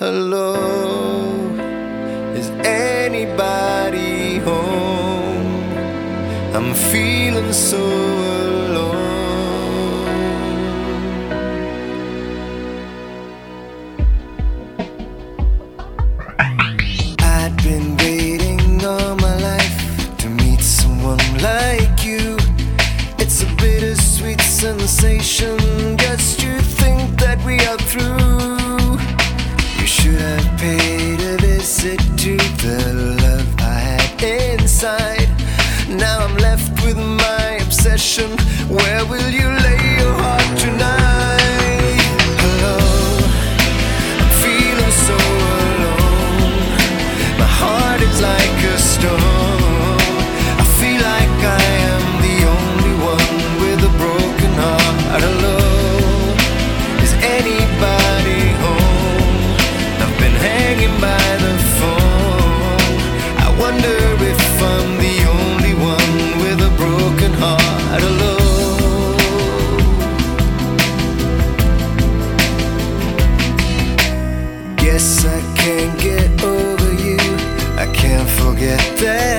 Hello, is anybody home? I'm feeling so alone. I'd been waiting all my life to meet someone like you. It's a bittersweet sensation just to think that we are through. You should have paid a visit to the love I had inside. Now I'm left with my obsession. Where will you lay your heart tonight? Hello, I'm feeling so alone. My heart is like a stone. I feel like I am the only one with a broken heart. Hello, is anybody home? I've been hanging by the phone. I wonder if I'm the only one with a broken heart. Hello, guess I can't get over you. I can't forget that